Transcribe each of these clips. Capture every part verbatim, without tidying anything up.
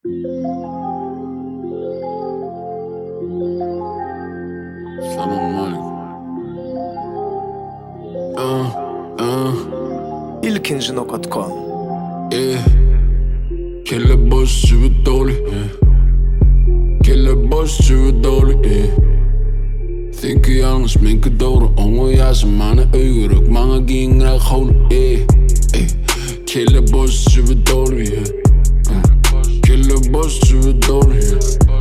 Salam uh, uh. İlkinci nokta com Yeah. Kille boss syvende dårlig, yeah. Kille boss syvende dårlig, yeah. Tænker jeg om sminke dårlig. Unge jeg så mange øger, og mange gik ræk hold, yeah. Yeah. Kille boss syvende dårlig, yeah. uh. Kille boss syvende dårlig, yeah.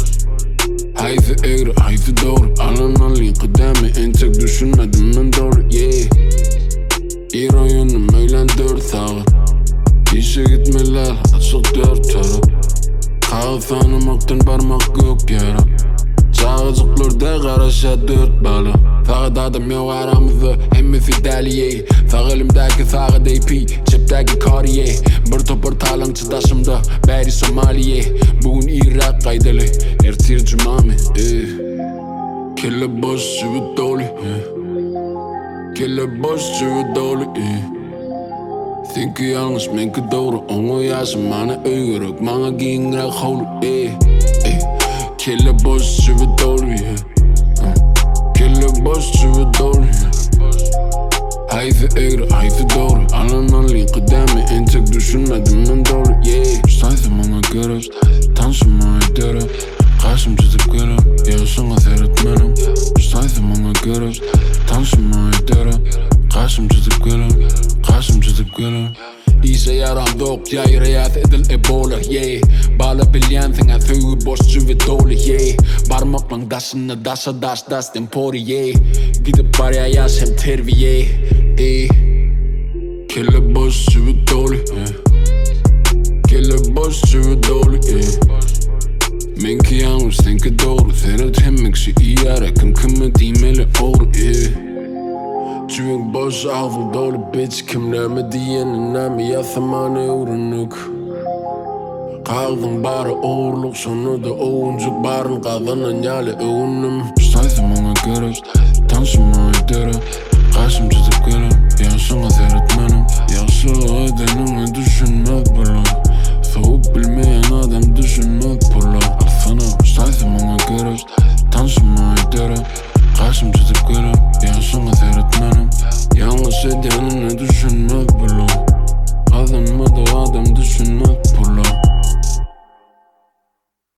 Hayfe eğri, hayfe doğru. Alan alayım kıdemi, en tek düşünmedim ben doğru, yeah. İyi oyunum öğlen dört saat. İşe gitmeler, açık dört taraf. Kağıt tanımaktan parmak yok yara. Çağızıklarda karışa dört bala. Fağıt adam yok aramızda, hemmisi deli ye. Fağ elimdeki fağıt A P, cepteki kariye. Bir topur talan çıdaşımda, beri Somaliye. Bugün Irak kaydalı, ertir cumami, eh. Kille boss syvende dårlig, eh. Kille boss syvende dårlig, eh. Tænker jeg om sminke dårlig. Unge jeg så mange øger, og mange gik ræk hold, eh. Eh. Kille boss syvende dårlig, eh. uh. Kille boss syvende dårlig, eh. Hayfe eğri, hayfe doğru. Alan alayım kıdemi, en tek düşünmedim ben doğru, yeah. Saydım ona göre, tanışma ederim. Karşım çıtıp gelir, yarısına seyretmenim. Saydım ona göre, tanışma ederim. Karşım çıtıp gelir, karşım çıtıp gelir. İse yaram dok, jeg reat edel ebola, yeah. Bala biljen, tænker føge boss syvende dårlig, yeah. Parmak lang dassene, dassa das, das den pori, yeah. Gidip bare jeg jas hem tervi, yeah. Eh. Kille boss syvende dårlig, yeah. Kille boss syvende dårlig, yeah. Men ki yalnız tænker doğru. Þeirra temmeksi í yara, kom komme dímele óru, yeah. Tyving boss avul dårlig bitch. Kim nærme diyene nærme, jeg thamane uranuk. Kaldım bara uğurluk, sonu da oyuncuk. Barın kazanan yale övünüm. Saydım ona göre, tanışma ederim.